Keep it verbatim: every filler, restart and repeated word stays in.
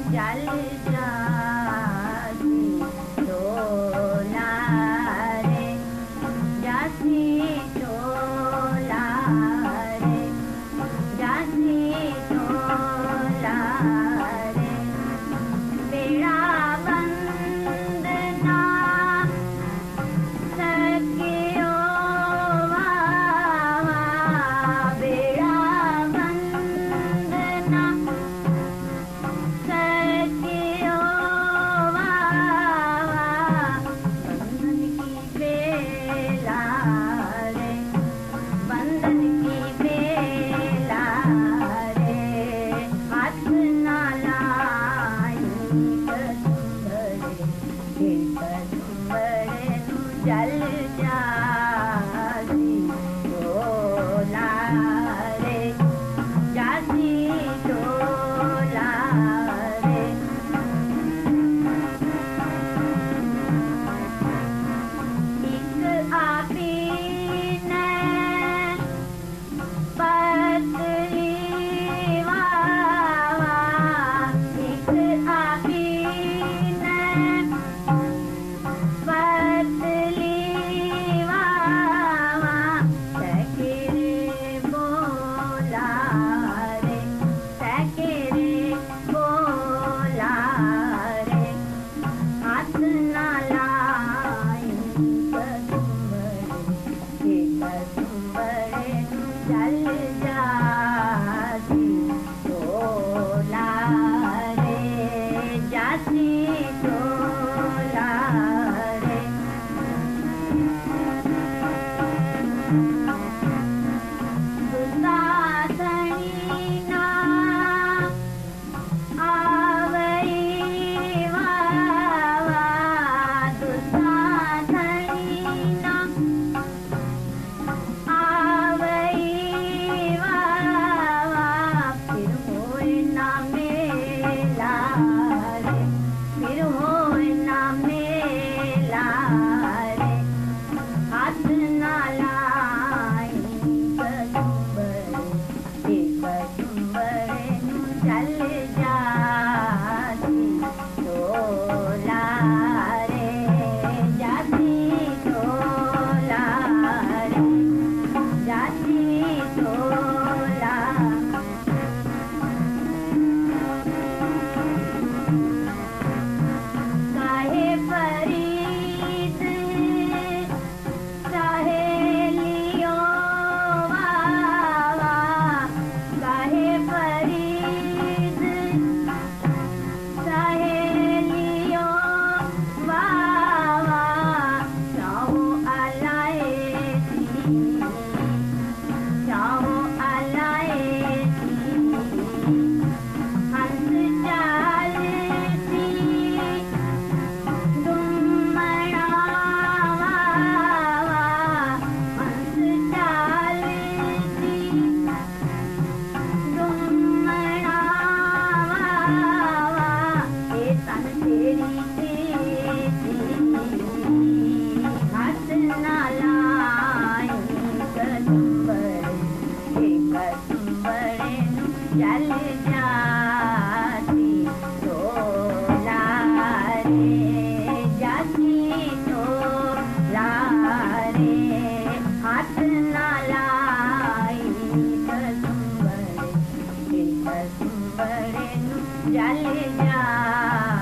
जल जासी डोला रे जासी डोला रे जासी डोला रे बेड़ा बंदना सकियो वावा बेड़ा बंदना सकियो वावा बंधन की बेला रे बंधन की बेला रे हाथ ना लाई कसुंबरे कसुंबरे नु जल जासी डोला रे जासी डोला रे एक आपी ने पतली वावा एक आपी ने पतली वावा सकेरे बोला रे सकेरे बोला रे हाथ ना लाई कसुंबरे कसुंबरे नु जल जासी डोला रे जासी डोला रे दुसाधनी ना आवई वावा दुसाधनी ना आवई वावा फिर होए ना मेला रे फिर होए ना मेला रे हाथ ना लाई कसुंबरे कसुंबरे नु जल जासी डोला रे जासी डोला रे जासी डोला काहे फरीद सहेलियो वावा काहे फरीद सहेलियो वावा चाहो अलाए चाहो अलाए हंस चालती दुम्मड़ा वावा हंस चालती दुम्मड़ा वावा ए तन तेरी तेरी हाथ ना लाई कसुंबरे कसुंबरे नु जल जासी डोला रे जासी डोला रे हाथ ना लाई कसुंबरे कसुंबरे नु जल जा